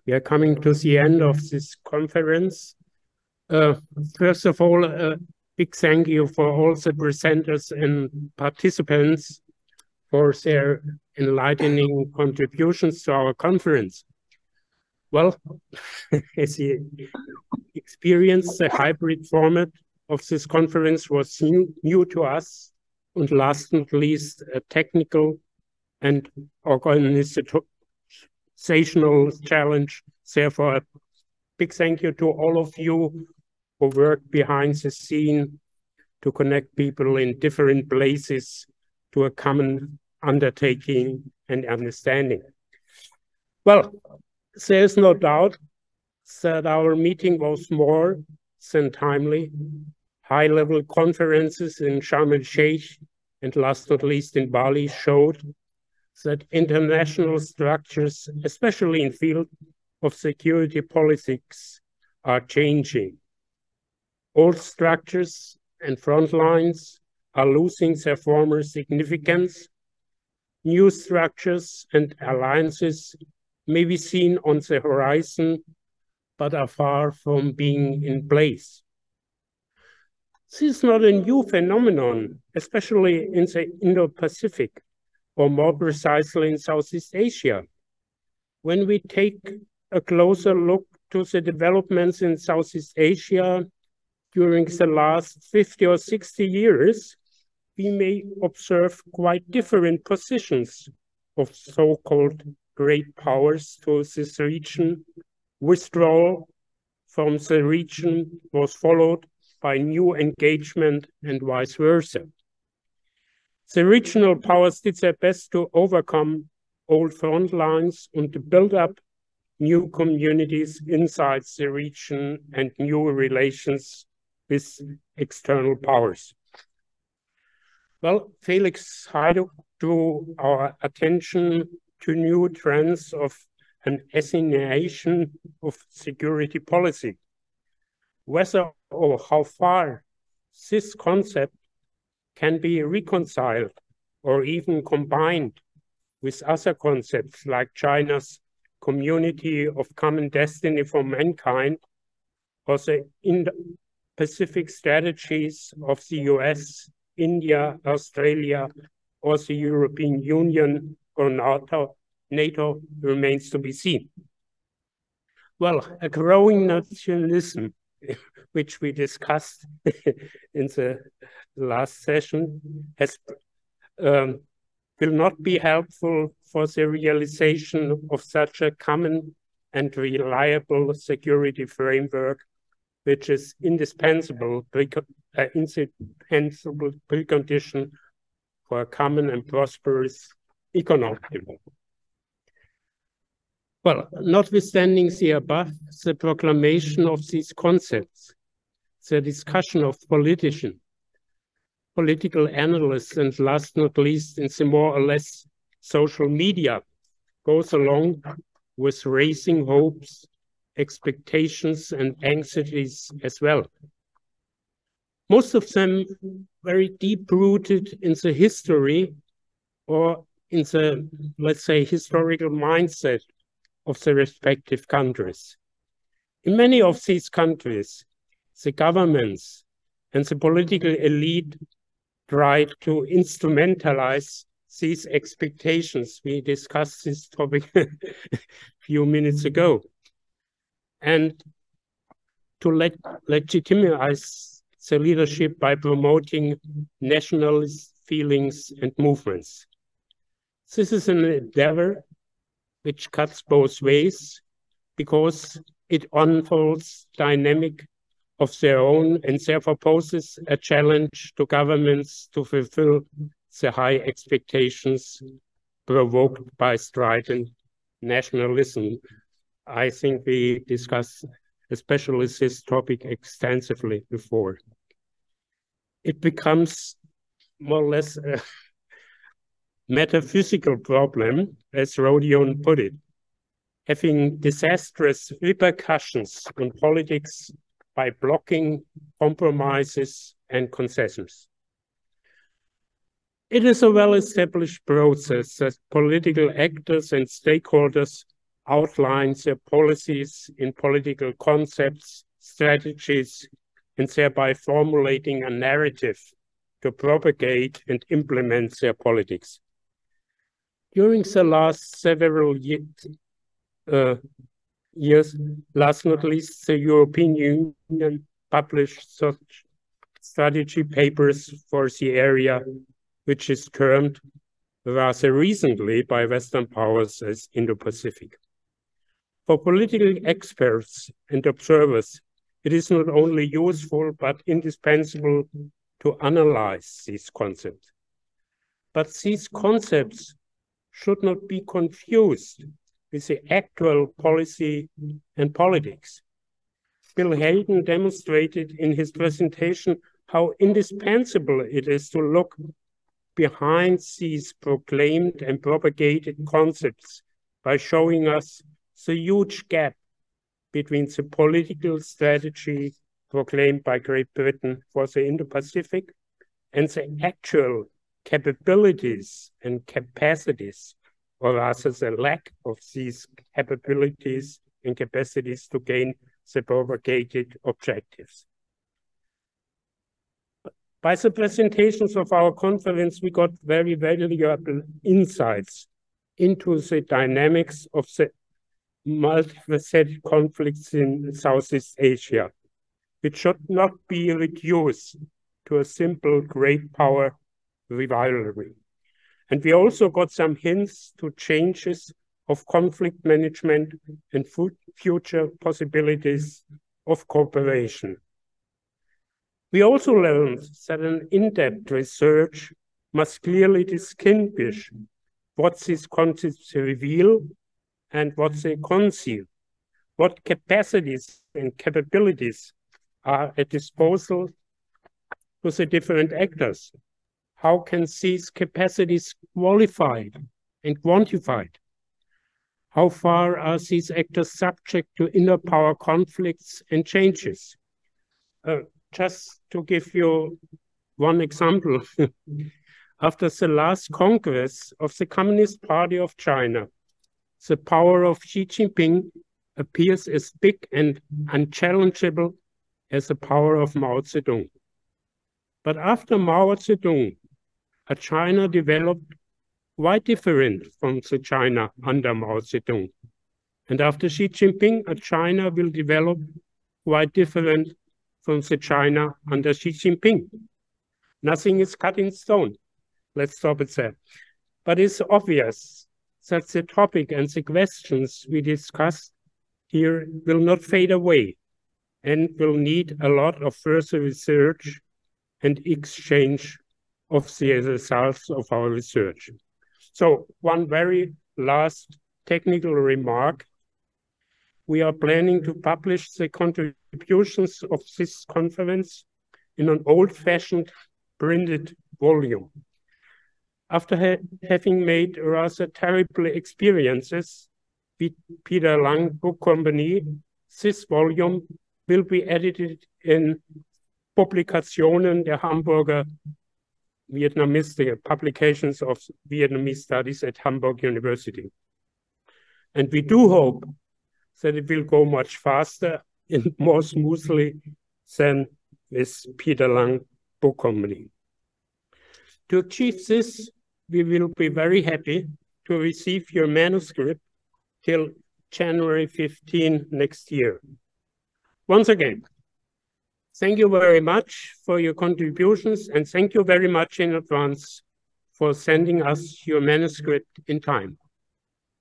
We are coming to the end of this conference. First of all, a big thank you for all the presenters and participants for their enlightening contributions to our conference. Well, as you experienced, the hybrid format of this conference was new to us, and last but not least, a technical and organizational challenge. Therefore, a big thank you to all of you who worked behind the scene to connect people in different places to a common undertaking and understanding. Well, there is no doubt that our meeting was more than timely. High-level conferences in Sharm el-Sheikh and last but not least in Bali showed that international structures, especially in field of security politics, are changing. Old structures and front lines are losing their former significance. New structures and alliances may be seen on the horizon, but are far from being in place. This is not a new phenomenon, especially in the Indo-Pacific, or more precisely in Southeast Asia. When we take a closer look to the developments in Southeast Asia during the last 50 or 60 years, we may observe quite different positions of so-called great powers to this region. Withdrawal from the region was followed by new engagement and vice versa. The regional powers did their best to overcome old front lines and to build up new communities inside the region and new relations with external powers. Well, Felix Hajduk drew our attention to new trends of an assignation of security policy. Whether or how far this concept can be reconciled or even combined with other concepts like China's community of common destiny for mankind, or the Indo-Pacific strategies of the US, India, Australia, or the European Union or NATO remains to be seen. Well, a growing nationalism, which we discussed in the last session, will not be helpful for the realization of such a common and reliable security framework, which is indispensable precondition for a common and prosperous economic development. Well, notwithstanding the above, the proclamation of these concepts, the discussion of political analysts, and last but not least in the more or less social media, goes along with raising hopes, expectations, and anxieties as well. Most of them very deep-rooted in the history or in the, let's say, historical mindset of the respective countries. In many of these countries, the governments and the political elite tried to instrumentalize these expectations. We discussed this topic a few minutes ago. And to legitimize the leadership by promoting nationalist feelings and movements. This is an endeavor which cuts both ways because it unfolds dynamic of their own and therefore poses a challenge to governments to fulfill the high expectations provoked by strident nationalism. I think we discussed especially this topic extensively before. It becomes more or less a metaphysical problem, as Rodion put it, having disastrous repercussions on politics by blocking compromises and concessions. It is a well-established process that political actors and stakeholders outline their policies in political concepts, strategies, and thereby formulating a narrative to propagate and implement their politics. During the last several years, last not least, the European Union published such strategy papers for the area, which is termed rather recently by Western powers as Indo-Pacific. For political experts and observers, it is not only useful but indispensable to analyze these concepts. But these concepts should not be confused with the actual policy and politics. Bill Hayden demonstrated in his presentation how indispensable it is to look behind these proclaimed and propagated concepts by showing us the huge gap between the political strategy proclaimed by Great Britain for the Indo-Pacific and the actual capabilities and capacities, or rather the lack of these capabilities and capacities to gain the propagated objectives. By the presentations of our conference, we got very valuable insights into the dynamics of the multifaceted conflicts in Southeast Asia, which should not be reduced to a simple great power rivalry. And we also got some hints to changes of conflict management and future possibilities of cooperation. We also learned that an in-depth research must clearly distinguish what these concepts reveal and what they conceal, what capacities and capabilities are at disposal to the different actors. How can these capacities qualified and quantified? How far are these actors subject to inner power conflicts and changes? Just to give you one example, after the last Congress of the Communist Party of China, the power of Xi Jinping appears as big and unchallengeable as the power of Mao Zedong. But after Mao Zedong, a China developed quite different from the China under Mao Zedong. And after Xi Jinping, a China will develop quite different from the China under Xi Jinping. Nothing is cut in stone. Let's stop it there. But it's obvious that the topic and the questions we discussed here will not fade away and will need a lot of further research and exchange of the results of our research. So one very last technical remark. We are planning to publish the contributions of this conference in an old-fashioned printed volume. After having made rather terrible experiences with Peter Lang Book Company, this volume will be edited in Publikationen der Hamburger Vietnamese, publications of Vietnamese studies at Hamburg University. And we do hope that it will go much faster and more smoothly than with Peter Lang Book Company. To achieve this, we will be very happy to receive your manuscript till January 15 next year. Once again, thank you very much for your contributions, and thank you very much in advance for sending us your manuscript in time.